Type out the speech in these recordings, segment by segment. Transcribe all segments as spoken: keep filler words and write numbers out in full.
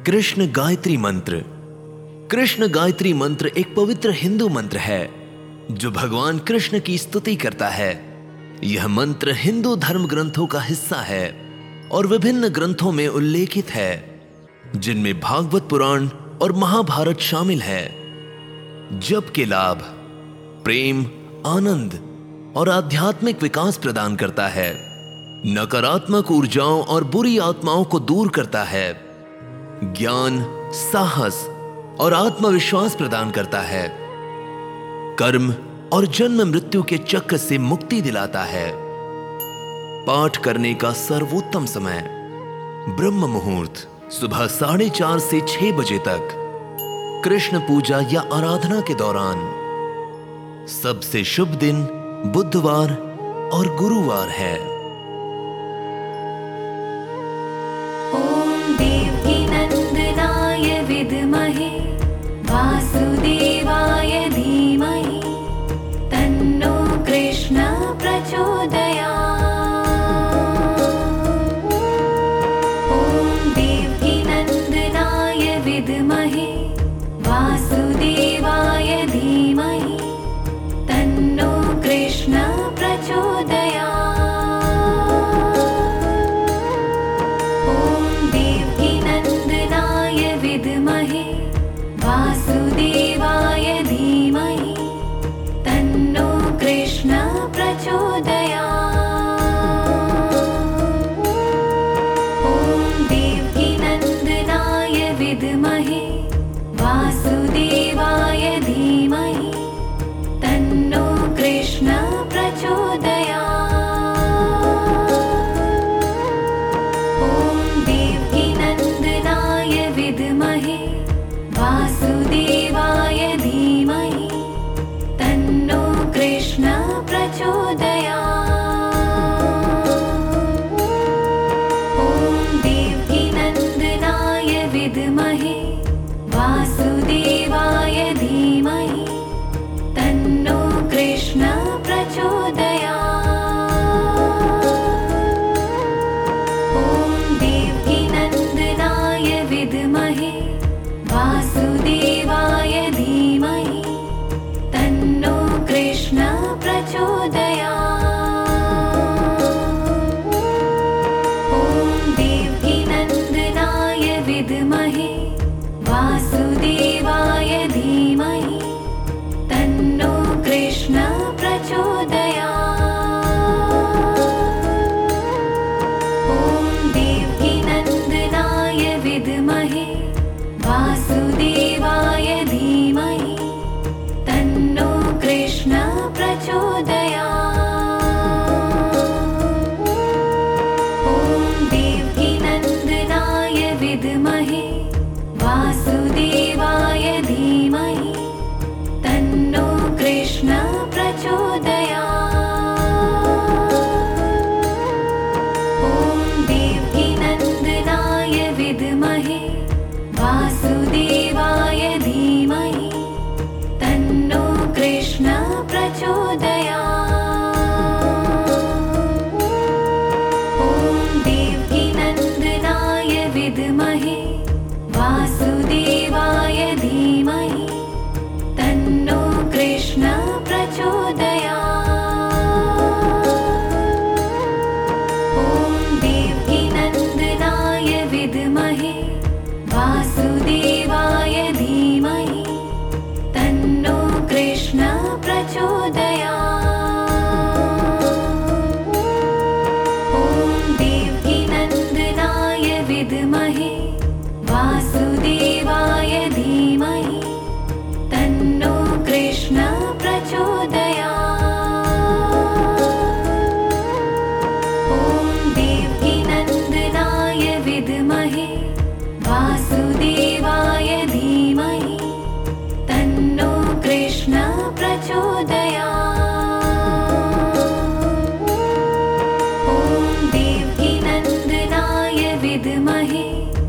कृष्ण गायत्री मंत्र। कृष्ण गायत्री मंत्र एक पवित्र हिंदू मंत्र है जो भगवान कृष्ण की स्तुति करता है। यह मंत्र हिंदू धर्म ग्रंथों का हिस्सा है और विभिन्न ग्रंथों में उल्लेखित है, जिनमें भागवत पुराण और महाभारत शामिल है। जप के लाभ प्रेम, आनंद और आध्यात्मिक विकास प्रदान करता है, नकारात्मक ऊर्जाओं और बुरी आत्माओं को दूर करता है, ज्ञान, साहस और आत्मविश्वास प्रदान करता है, कर्म और जन्म मृत्यु के चक्र से मुक्ति दिलाता है। पाठ करने का सर्वोत्तम समय ब्रह्म मुहूर्त सुबह साढ़े चार से छह बजे तक, कृष्ण पूजा या आराधना के दौरान। सबसे शुभ दिन बुधवार और गुरुवार है। ओम देवकीनंदनाय विद्महे वासुदेवाय धीमहि तन्नो कृष्ण प्रचोदयात्। ओम देवकीनंदनाय विद्महे वासुदेवाय धीमहि तन्नो कृष्ण प्रचोदयात्। विद्महे वासुदेवाय धीमहि तन्नो कृष्ण प्रचोदयात्। ओम देवकीनंदनाय विद्महे वासुदेवाय धीमहि तन्नो कृष्ण प्रचोदयात्। विद्महे वासुदेवाय धीमहि तन्नो कृष्ण प्रचोदयात्। ओम देवकीनंदनाय विद्महे वासुदेवाय धीमहि तन्नो कृष्ण प्रचोदयात्। विद्महे वासुदेवाय धीमहि तन्नो कृष्ण प्रचोदयात्। ओम देवकीनंदनाय विद्महे वासुदेवाय धीमहि तन्नो कृष्ण प्रचोदयात्। ओम देवकीनंदनाय विद्महे वासुदेवाय धीमहि तन्नो कृष्ण प्रचोदयात्। ओम देवकीनंदनाय विद्महे वासुदेवाय धीमहि तन्नो कृष्ण प्रचोदयात्। ओम देवकीनंदनाय विद्महे वासुदेवाय धीमहि तन्नो कृष्ण प्रचोदयात्। ओम देवकीनंदनाय विद्महे वासुदेवाय धीमहि तन्नो कृष्ण प्रचोदयात्। ओम देवकीनंदनाय विद्महे वासुदेवाय धीमहि तन्नो कृष्ण प्रचोदयात्। ओम देवकीनंदनाय विद्महे वासुदेवाय धीमहि तन्नो कृष्ण प्रचोदयात्। ओम देवकीनंदनाय विद्महे वासुदेवाय धीमहि तन्नो कृष्ण प्रचोदयात्। ओम देवकीनंदनाय विद्महे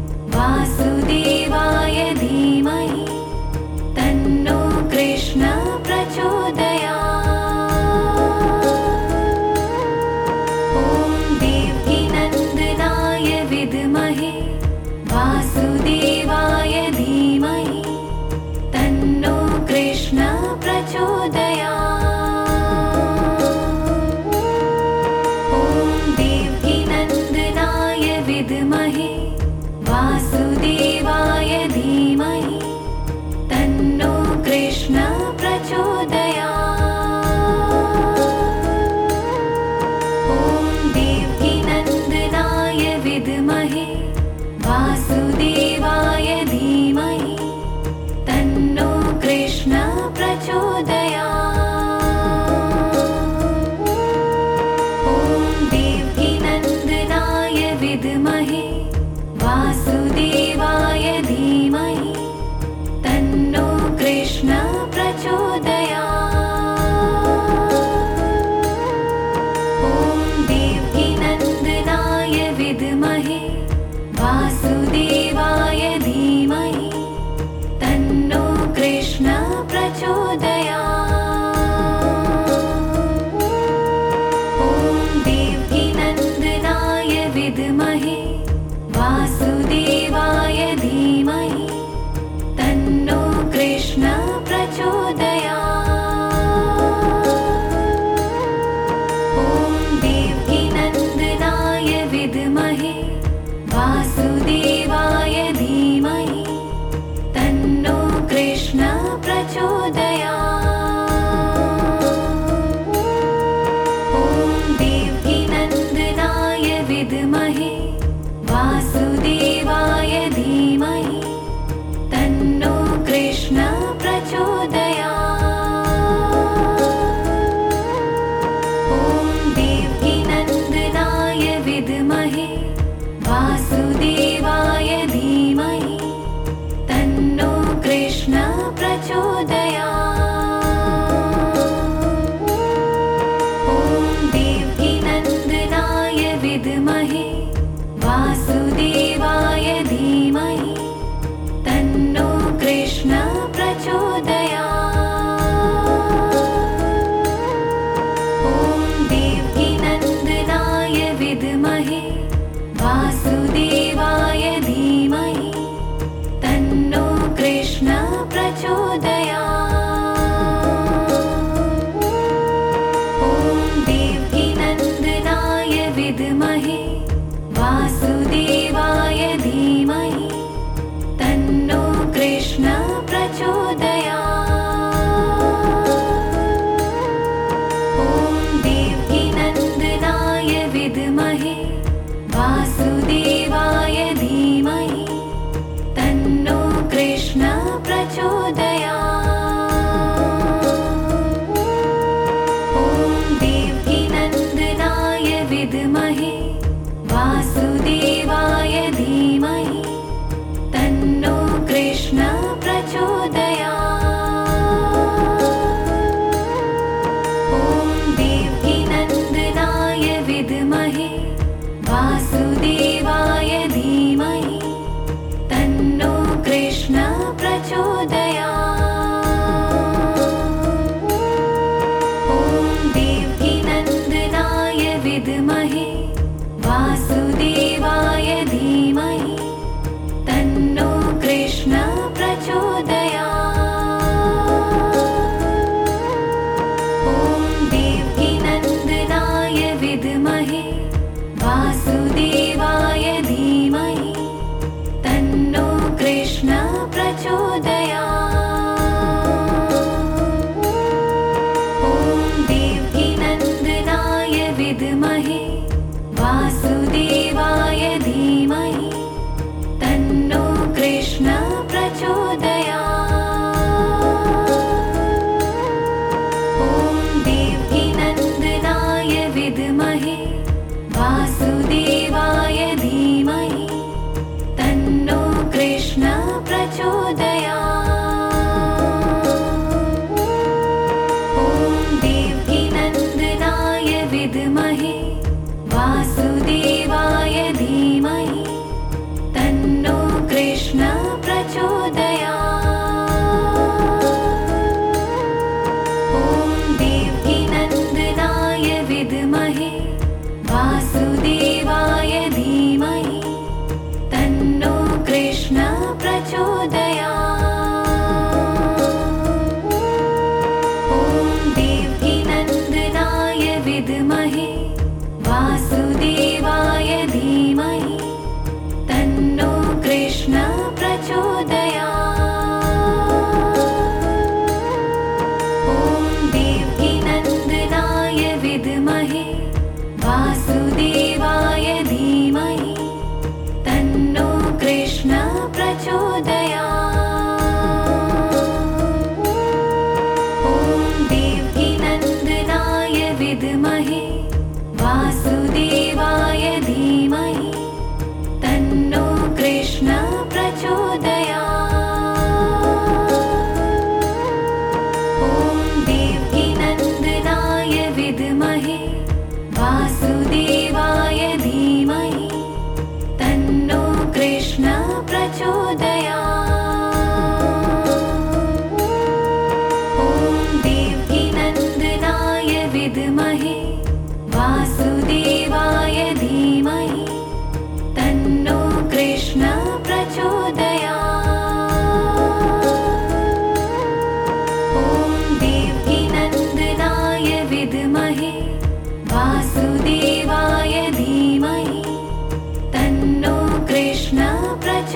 वासुदेवाय धीमहि तन्नो कृष्ण प्रचोदयात्। ओम देवकीनंदनाय विद्महे वासुदेवाय धीमहि तन्नो कृष्ण प्रचोदयात्। ॐ देवकीनन्दनाय विद्महे वासुदेवाय धीमहि तन्नो कृष्ण प्रचोदयात्। ॐ देवकीनन्दनाय विद्महे वासुदेवाय धीमहि तन्नो कृष्ण प्रचोदयात्। ॐ देवकीनन्दनाय विद्महे वासुदेवाय धीमहि तन्नो कृष्ण प्रचोदयात्। ॐ देवकीनन्दनाय विद्महे वासुदेवाय धीमहि तन्नो कृष्ण प्रचोदयात्। ॐ देवकीनन्दनाय विद्महे वासुदेवाय धीमहि तन्नो कृष्ण प्रचोदयात्। ॐ देवकीनन्दनाय विद्महे वासुदेवाय धीमहि तन्नो कृष्ण प्रचोदयात्। ॐ देवकीनन्दनाय विद्महे वासुदेवाय धीमहि तन्नो कृष्ण प्रचोदयात्। ॐ देवकीनन्दनाय विद्महे वासुदेवाय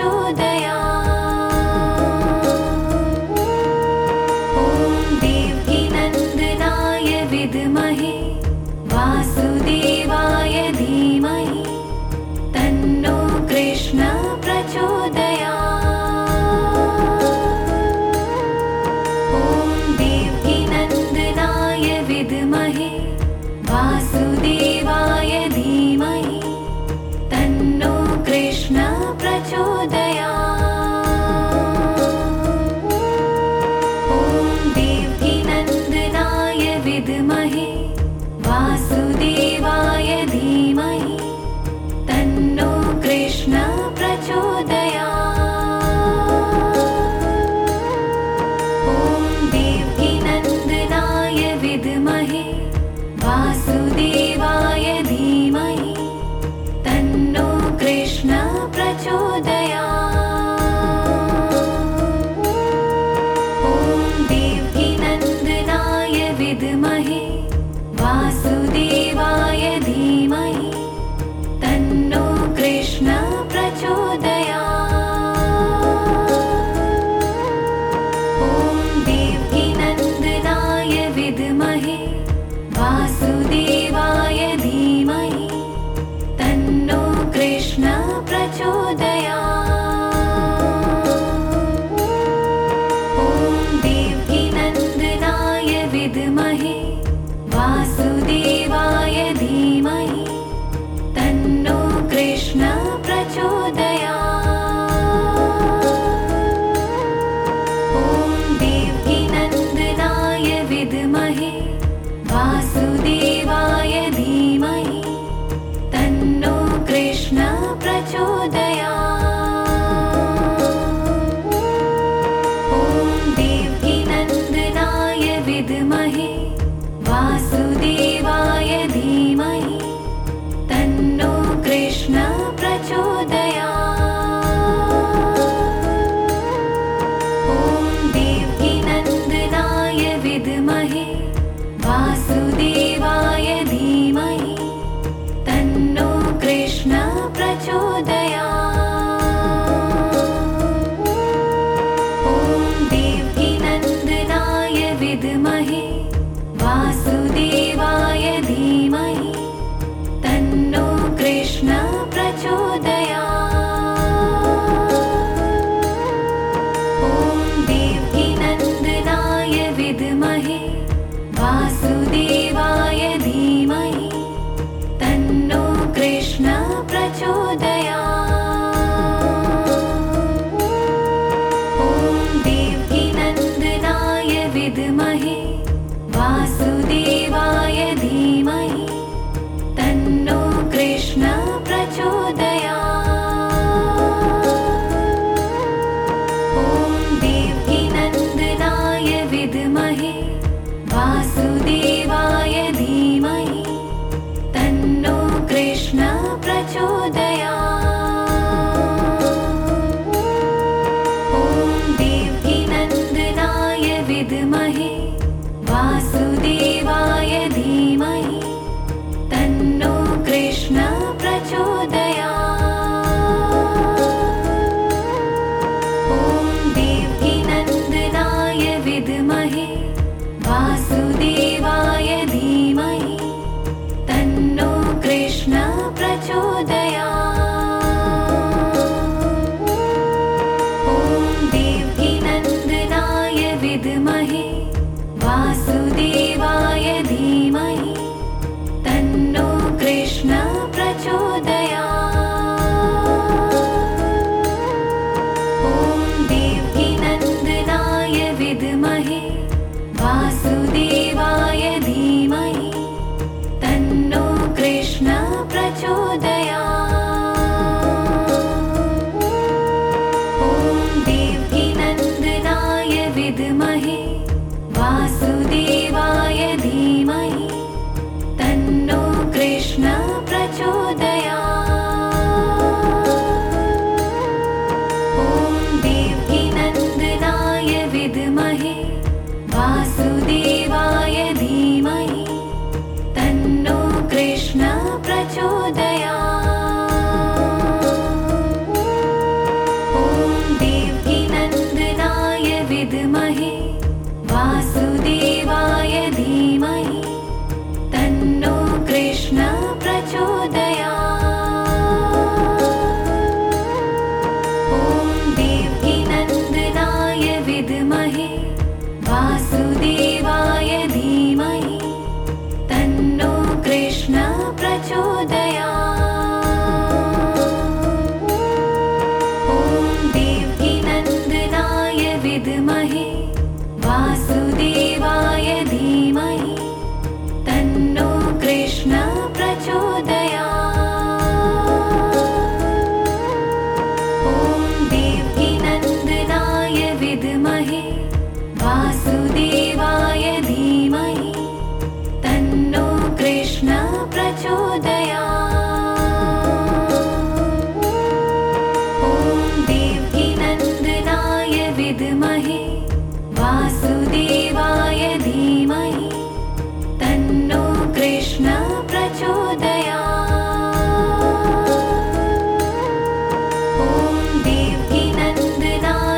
तन्नो कृष्ण प्रचोदयात्।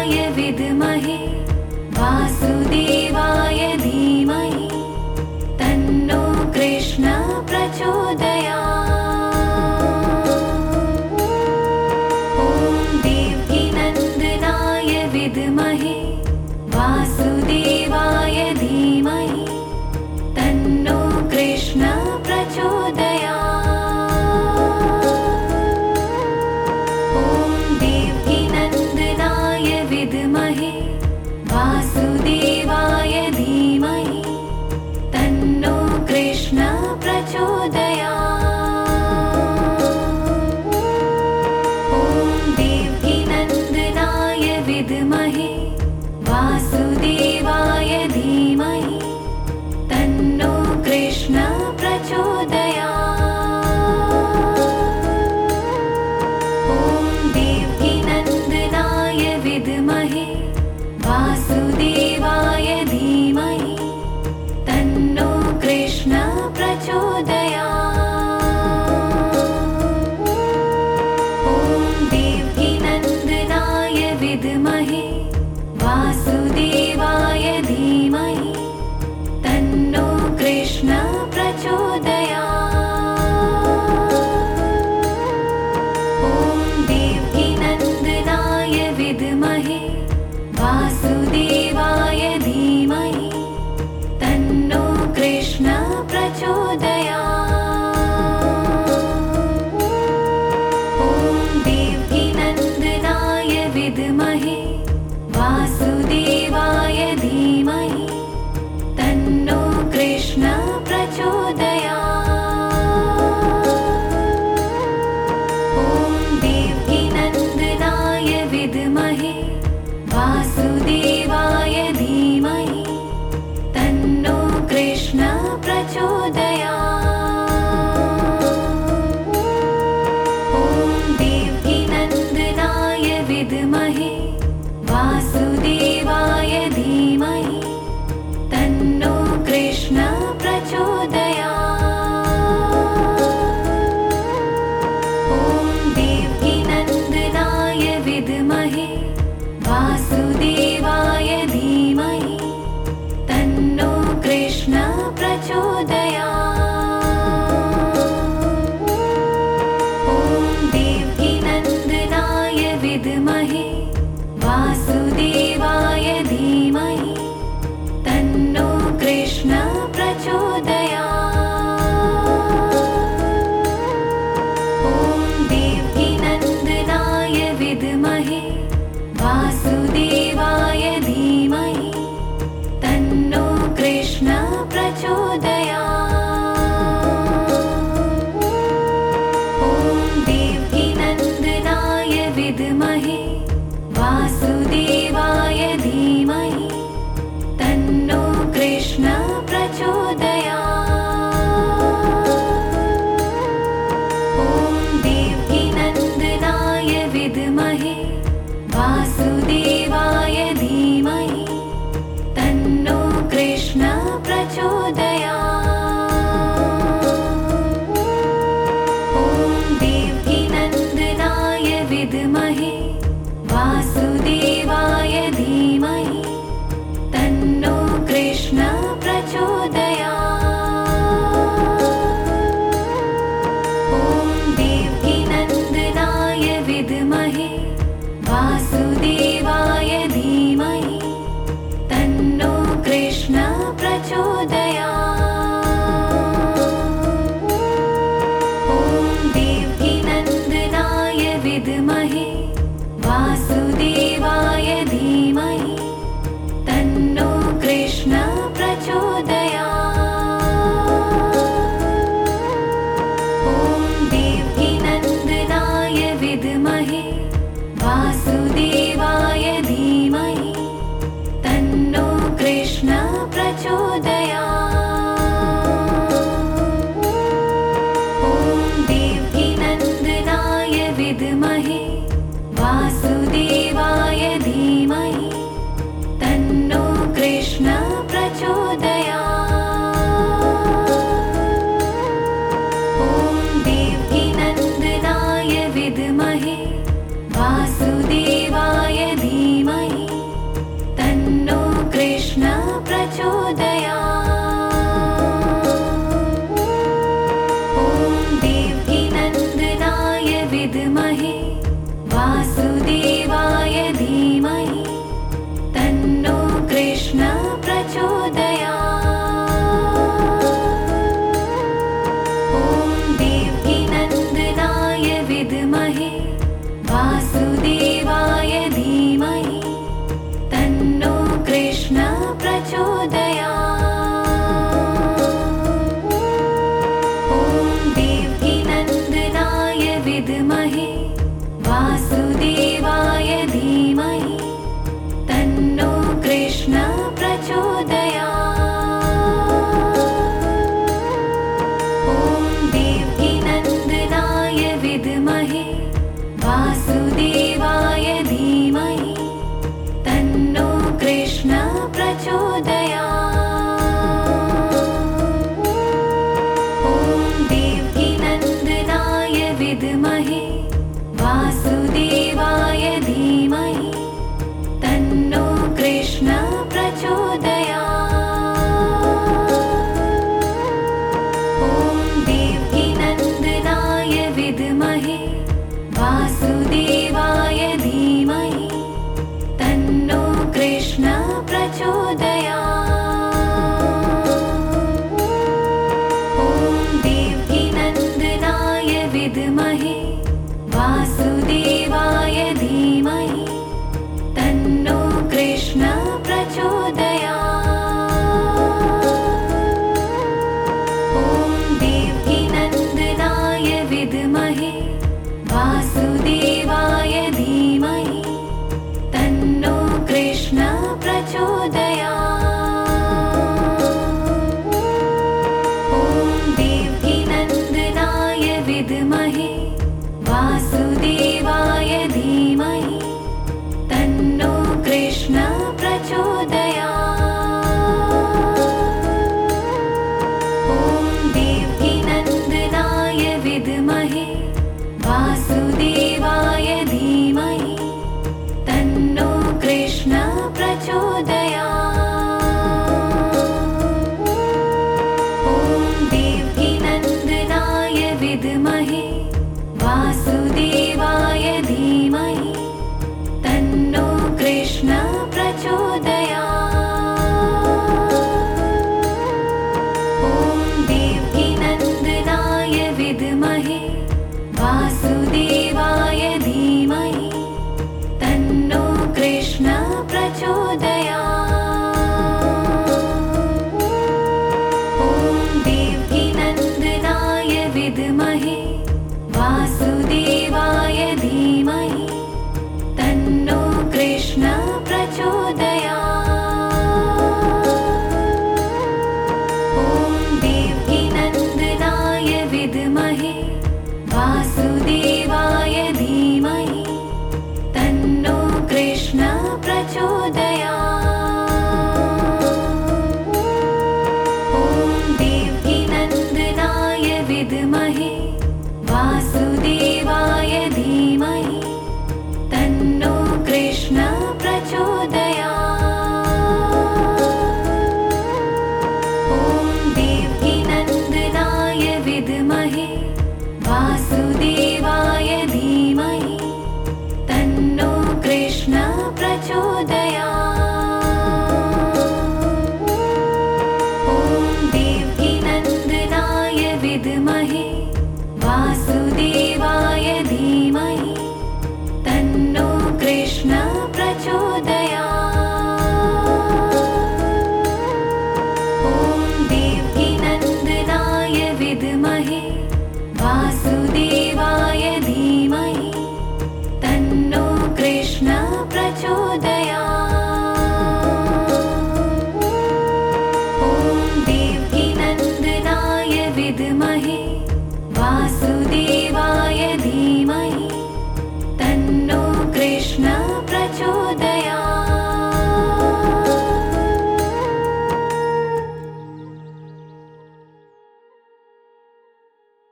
विद्महे वासुदेवाय धीमहि तन्नो कृष्ण प्रचोदयात्। ॐ देवकीनन्दनाय विद्महे वासुदेवाय धीमहि तन्नो कृष्ण प्रचोदयात्। ॐ देवकीनन्दनाय विद्महे वासुदेवाय धीमहि तन्नो कृष्ण प्रचोदयात्। ॐ देवकीनन्दनाय विद्महे वासुदेवाय धीमहि तन्नो कृष्ण प्रचोदयात्। ॐ देवकीनन्दनाय विद्महे वासुदेवाय धीमहि तन्नो कृष्ण प्रचोदयात्। ॐ देवकीनन्दनाय विद्महे वासुदेवाय धीमहि तन्नो कृष्ण प्रचोदयात्। ॐ देवकीनन्दनाय विद्महे वासुदेवाय धीमहि तन्नो कृष्ण प्रचोदयात्। ॐ देवकीनन्दनाय विद्महे वासुदेवाय धीमहि तन्नो कृष्ण प्रचोदयात्। ॐ देवकीनन्दनाय विद्महे वासुदेवाय धीमहि तन्नो कृष्ण प्रचोदयात्। ॐ देवकीनन्दनाय विद्महे वासुदेवाय धीमहि तन्नो कृष्ण प्रचोदयात्। ॐ देवकीनन्दनाय विद्महे वासुदेवाय धीमहि तन्नो कृष्ण प्रचोदयात्। ॐ देवकीनन्दनाय विद्महे वासुदेवाय धीमहि तन्नो कृष्ण प्रचोदयात्। ॐ देवकीनन्दनाय विद्महे वासुदेवाय धीमहि तन्नो कृष्ण प्रचोदयात्। ॐ देवकीनन्दनाय विद्महे वासुदेवाय धीमहि तन्नो कृष्ण प्रचोदयात्। ॐ देवकीनन्दनाय विद्महे वासुदेवाय धीमहि तन्नो कृष्ण प्रचोदयात्। ॐ देवकीनन्दनाय विद्महे वासुदेवाय धीमहि तन्नो कृष्ण प्रचोदयात्। ॐ देवकीनन्दनाय विद्महे वासुदेवाय धीमहि तन्नो कृष्ण प्रचोदयात्। ॐ देवकीनन्दनाय विद्महे वासुदेवाय धीमहि तन्नो कृष्ण प्रचोदयात्। ॐ देवकीनन्दनाय विद्महे वासुदेवाय धीमहि तन्नो कृष्ण प्रचोदयात्। ॐ देवकीनन्दनाय विद्महे वासुदेवाय धीमहि तन्नो कृष्ण प्रचोदयात्। ॐ देवकीनन्दनाय विद्महे वासुदेवाय धीमहि तन्नो कृष्ण प्रचोदयात्। ॐ देवकीनन्दनाय विद्महे वासुदेवाय धीमहि तन्नो कृष्ण प्रचोदयात्। ॐ देवकीनन्दनाय विद्महे वासुदेवाय धीमहि तन्नो कृष्ण प्रचोदयात्। ॐ देवकीनन्दनाय विद्महे वासुदेवाय धीमहि तन्नो कृष्ण प्रचोदयात्। ॐ देवकीनन्दनाय विद्महे वासुदेवाय धीमहि तन्नो कृष्ण प्रचोदयात्। ॐ देवकीनन्दनाय विद्महे वासुदेवाय धीमहि तन्नो कृष्ण प्रचोदयात्। ॐ देवकीनन्दनाय विद्महे वासुदेवाय धीमहि तन्नो कृष्ण प्रचोदयात्।